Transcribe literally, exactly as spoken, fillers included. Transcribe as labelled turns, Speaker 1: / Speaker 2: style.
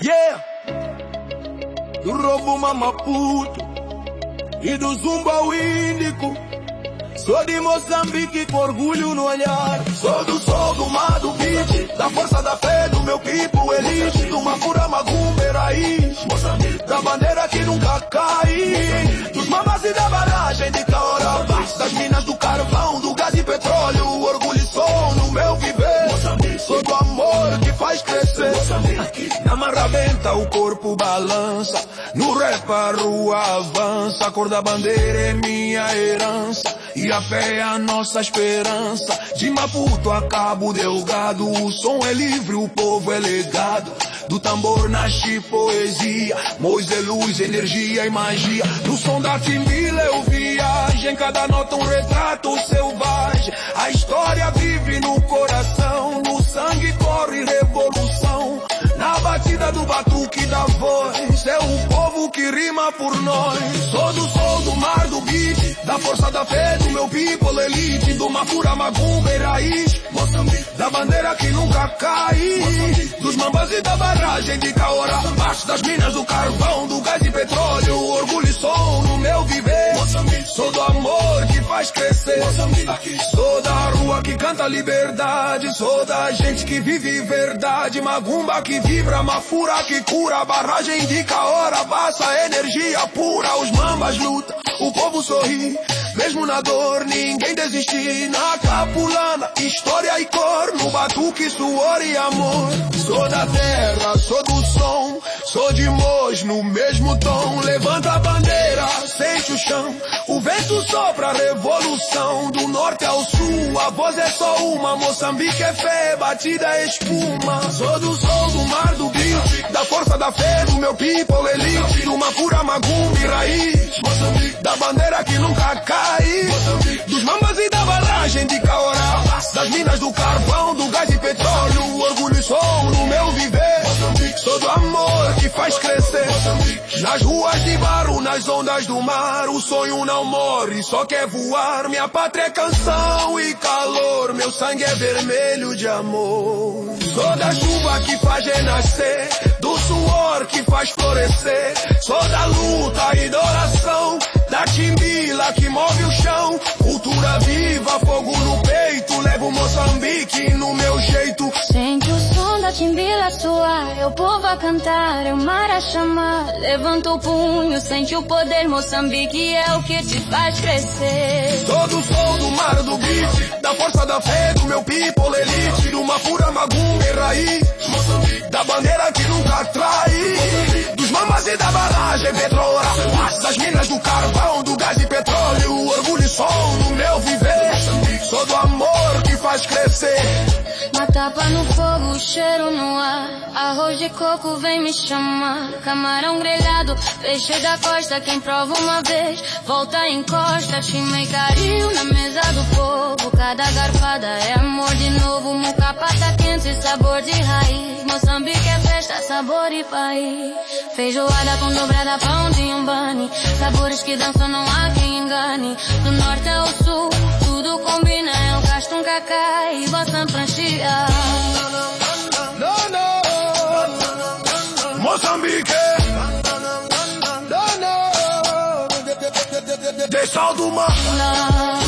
Speaker 1: Yeah! Do Robo Mamaputo e do Zumba ao Índico. Sou de Moçambique com orgulho no olhar. Sou do sol, do mar, do beat, da força da fé, do meu people elite, do Mafura Magumbe raiz, Moçambique, da bandeira que nunca cai, dos mamas e da barragem de Caora, das minas do carvão, do gás e petróleo, orgulho e som no meu viver. Moçambique. Sou do amor que faz crescer. Moçambique. Na marraventa o corpo balança, no rap a rua avança, a cor da bandeira é minha herança e a fé é a nossa esperança. De Maputo a Cabo Delgado, o som é livre, o povo é legado. Do tambor nasce poesia, Mois é luz, energia e magia. No som da timbila eu viajo, em cada nota um retrato selvagem. A história vive no coração, no sangue corre revolução. Na batida do batuque da voz, é o povo que rima por nós. Sou do sol, do mar, do beat, da força da fé, do meu people elite, do Mafura Magumbe raiz, Moçambique, da bandeira que nunca cai, Moçambique, dos mambas e da barragem de Caora, abaixo das minas do carvão, do gás e petróleo, orgulho e som no meu viver. Moçambique. Sou do amor que faz crescer. Moçambique. Sou da rua que canta liberdade, sou da gente que vive verdade. Magumba que vibra, Mafura que cura, barragem de Caora passa energia pura. Os mambas lutam, o povo sorri, mesmo na dor ninguém desiste. Na capulana, história e cor, no batuque, suor e amor. Sou da terra, sou do som, sou de Mois no mesmo tom. Levanta a bandeira, sente o chão, o vento sopra a revolução. Do norte ao sul, a voz é só uma, Moçambique é fé, batida é espuma. Sou do sol, do mar, do beat, da força da fé, do meu people elite, do Mafura Magumbe raiz, Moçambique, da bandeira que nunca cai, Moçambique, dos mamas e da barragem de Caora, das minas do carvão, do gás e petróleo, orgulho e som no meu viver. Moçambique. Sou do amor que faz crescer. Moçambique. Nas ruas de barro, nas ondas do mar, o sonho não morre, só quer voar. Minha pátria é canção e calor, meu sangue é vermelho de amor. Sou da chuva que faz renascer, do suor que faz florescer. Sou da luta e da oração, da timbila que move o chão. Cultura viva, fogo no peito, levo Moçambique no meu jeito.
Speaker 2: Sente o som da timbila soar, é o povo a cantar, é o mar a chamar. Levanta o punho, sente o poder, Moçambique é o que te faz crescer.
Speaker 1: Sou do sol, do mar, do beat, da força da fé, do meu people elite, do Mafura Magumbe raiz, Moçambique, da bandeira que nunca trai, Moçambique, dos mamas e da barragem petróleo, das minas do carvão, do gás e petróleo, orgulho e som no meu viver. Moçambique. Sou do amor que faz crescer.
Speaker 2: Matapa no fogo, cheiro no ar, arroz de coco vem me chamar. Camarão grelhado, peixe da costa, quem prova uma vez, volta e encosta. Time e carinho na mesa do povo, cada garfada é amor de novo. Mucapa tá quente, sabor de raiz, Moçambique é festa, sabor e país. Feijoada com dobrada, pão de umbani, sabores que dançam, não há quem engane. Do norte ao sul, tudo combina, é o castum cacá e bossa pranchia.
Speaker 1: No, no, Moçambique, no, no, de sal do mar.